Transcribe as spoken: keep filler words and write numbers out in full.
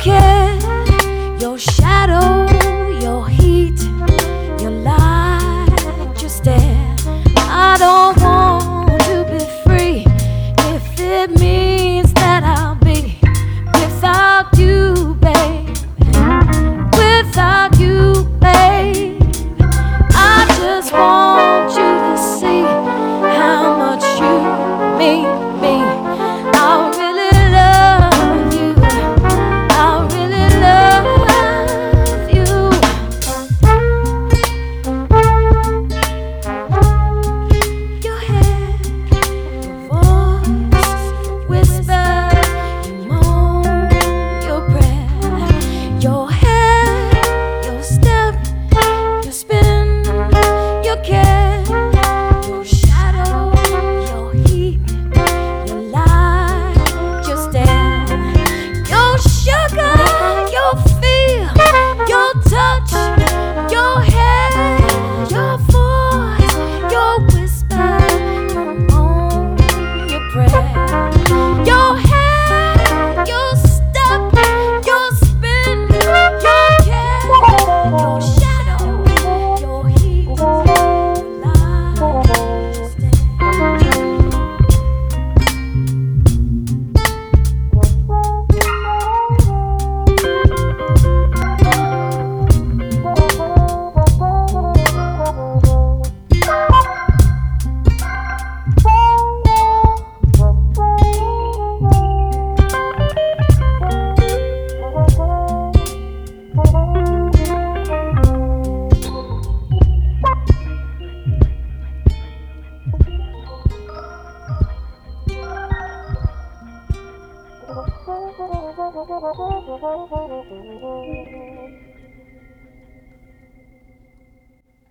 care, your shadow, your heat, your light, your stare. I don't want to be free if it means that I'll be without you, babe. Without you, babe. I just want you to see how much you mean me. I really love you. I really love you. Your hair, your voice, whisper, you moan, your breath, your hair, your step, your spin, your care, your shadow, your heat, your light, your stare, your sugar, your feel, your touch, your hair, your voice, your whisper, your moan, your prayer, your hair, your step, your spin, your care, your shadow, your heat, your light, your stare. Thank you.